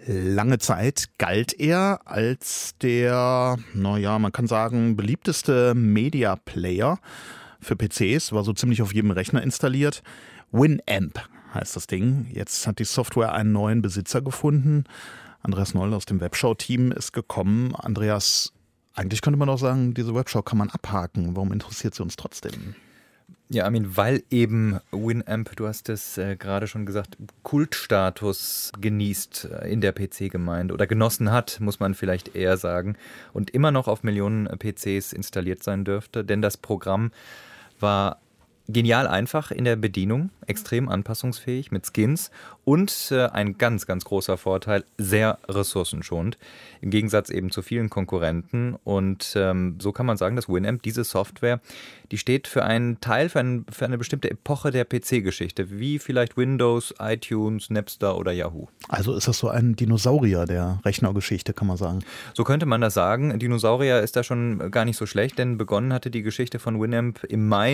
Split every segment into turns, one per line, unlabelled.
Lange Zeit galt er als der, man kann sagen, beliebteste Media Player für PCs, war so ziemlich auf jedem Rechner installiert. Winamp heißt das Ding. Jetzt hat die Software einen neuen Besitzer gefunden. Andreas Noll aus dem Webshow-Team ist gekommen. Andreas, eigentlich könnte man doch sagen, diese Webshow kann man abhaken. Warum interessiert sie uns trotzdem?
Ja, Armin, weil eben Winamp, du hast es gerade schon gesagt, Kultstatus genießt in der PC-Gemeinde oder genossen hat, muss man vielleicht eher sagen, und immer noch auf Millionen PCs installiert sein dürfte, denn das Programm war genial einfach in der Bedienung, extrem anpassungsfähig mit Skins und ein ganz, ganz großer Vorteil, sehr ressourcenschonend, im Gegensatz eben zu vielen Konkurrenten. Und so kann man sagen, dass Winamp, diese Software, die steht für einen Teil, für eine bestimmte Epoche der PC-Geschichte, wie vielleicht Windows, iTunes, Napster oder Yahoo.
Also ist das so ein Dinosaurier der Rechnergeschichte, kann man sagen?
So könnte man das sagen. Dinosaurier ist da schon gar nicht so schlecht, denn begonnen hatte die Geschichte von Winamp im Mai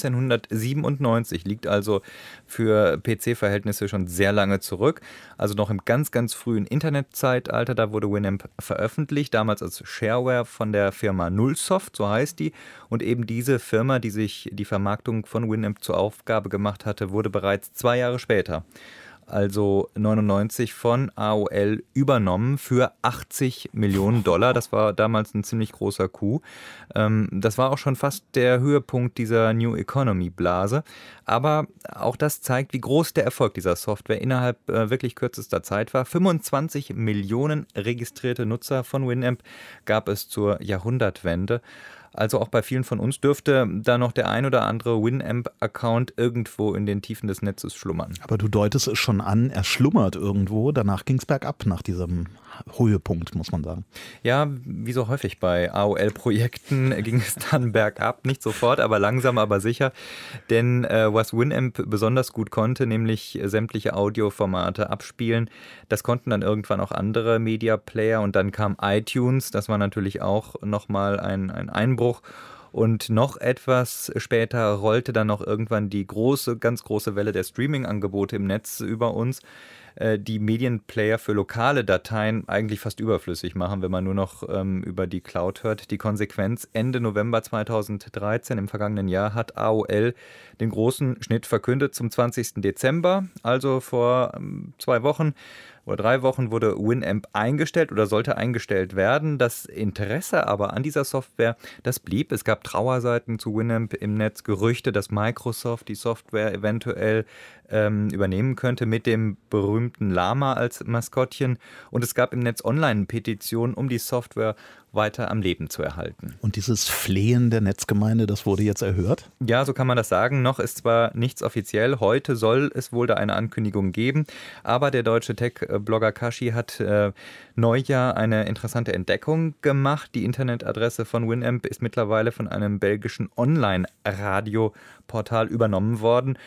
1997, liegt also für PC-Verhältnisse schon sehr lange zurück. Also noch im ganz, ganz frühen Internetzeitalter, da wurde Winamp veröffentlicht, damals als Shareware von der Firma Nullsoft, so heißt die. Und eben diese Firma, die sich die Vermarktung von Winamp zur Aufgabe gemacht hatte, wurde bereits 2 Jahre später, also 99, von AOL übernommen für $80 Millionen. Das war damals ein ziemlich großer Coup. Das war auch schon fast der Höhepunkt dieser New Economy Blase. Aber auch das zeigt, wie groß der Erfolg dieser Software innerhalb wirklich kürzester Zeit war. 25 Millionen registrierte Nutzer von Winamp gab es zur Jahrhundertwende. Also auch bei vielen von uns dürfte da noch der ein oder andere Winamp-Account irgendwo in den Tiefen des Netzes schlummern.
Aber du deutest es schon an, er schlummert irgendwo. Danach ging es bergab nach diesem Höhepunkt, muss man sagen.
Ja, wie so häufig bei AOL-Projekten ging es dann bergab. Nicht sofort, aber langsam, aber sicher. Denn was Winamp besonders gut konnte, nämlich sämtliche Audioformate abspielen, das konnten dann irgendwann auch andere Media-Player. Und dann kam iTunes, das war natürlich auch nochmal ein Einbruch. Und noch etwas später rollte dann noch irgendwann die ganz große Welle der Streaming-Angebote im Netz über uns, die Medienplayer für lokale Dateien eigentlich fast überflüssig machen, wenn man nur noch über die Cloud hört. Die Konsequenz: Ende November 2013, im vergangenen Jahr, hat AOL den großen Schnitt verkündet zum 20. Dezember, also vor 2 Wochen. Vor 3 Wochen wurde Winamp eingestellt oder sollte eingestellt werden. Das Interesse aber an dieser Software, das blieb. Es gab Trauerseiten zu Winamp im Netz, Gerüchte, dass Microsoft die Software eventuell übernehmen könnte mit dem berühmten Lama als Maskottchen. Und es gab im Netz Online-Petitionen, um die Software weiter am Leben zu erhalten.
Und dieses Flehen der Netzgemeinde, das wurde jetzt erhört?
Ja, so kann man das sagen. Noch ist zwar nichts offiziell. Heute soll es wohl da eine Ankündigung geben. Aber der deutsche Tech-Blogger Kashi hat Neujahr eine interessante Entdeckung gemacht. Die Internetadresse von Winamp ist mittlerweile von einem belgischen Online-Radio-Portal übernommen worden.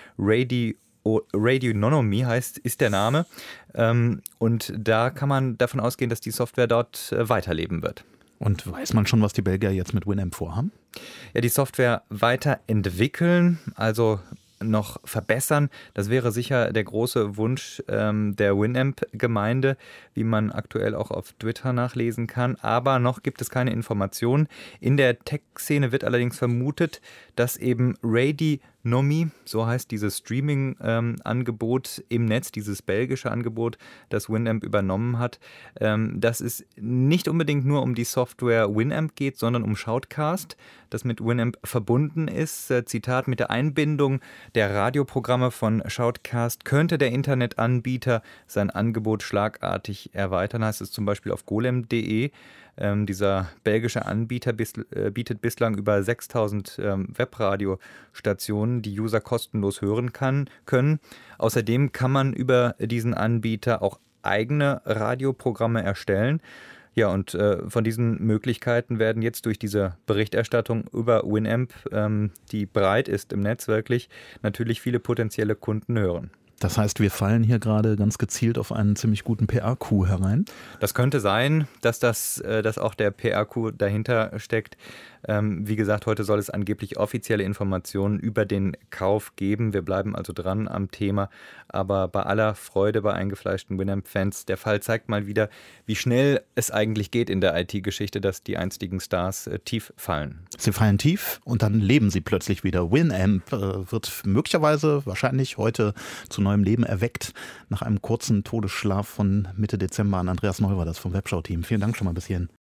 Radionomy ist der Name. Und da kann man davon ausgehen, dass die Software dort weiterleben wird.
Und weiß man schon, was die Belgier jetzt mit Winamp vorhaben?
Ja, die Software weiterentwickeln, also noch verbessern. Das wäre sicher der große Wunsch der Winamp-Gemeinde, wie man aktuell auch auf Twitter nachlesen kann. Aber noch gibt es keine Informationen. In der Tech-Szene wird allerdings vermutet, dass eben Radionomy, so heißt dieses Streaming-Angebot im Netz, dieses belgische Angebot, das Winamp übernommen hat, dass es nicht unbedingt nur um die Software Winamp geht, sondern um Shoutcast, das mit Winamp verbunden ist. Zitat: Mit der Einbindung der Radioprogramme von Shoutcast könnte der Internetanbieter sein Angebot schlagartig erweitern, heißt es zum Beispiel auf golem.de. Dieser belgische Anbieter bietet bislang über 6000 Webradiostationen, die User kostenlos hören können. Außerdem kann man über diesen Anbieter auch eigene Radioprogramme erstellen. Ja, und von diesen Möglichkeiten werden jetzt durch diese Berichterstattung über Winamp, die breit ist im Netz wirklich, natürlich viele potenzielle Kunden hören.
Das heißt, wir fallen hier gerade ganz gezielt auf einen ziemlich guten PR-Coup herein.
Das könnte sein, dass auch der PR-Coup dahinter steckt. Wie gesagt, heute soll es angeblich offizielle Informationen über den Kauf geben. Wir bleiben also dran am Thema. Aber bei aller Freude bei eingefleischten Winamp-Fans, der Fall zeigt mal wieder, wie schnell es eigentlich geht in der IT-Geschichte, dass die einstigen Stars tief fallen.
Sie fallen tief und dann leben sie plötzlich wieder. Winamp wird möglicherweise, wahrscheinlich heute zu neuem Leben erweckt, nach einem kurzen Todesschlaf von Mitte Dezember an Andreas Neuwer, das vom Webschau-Team. Vielen Dank schon mal bis hierhin.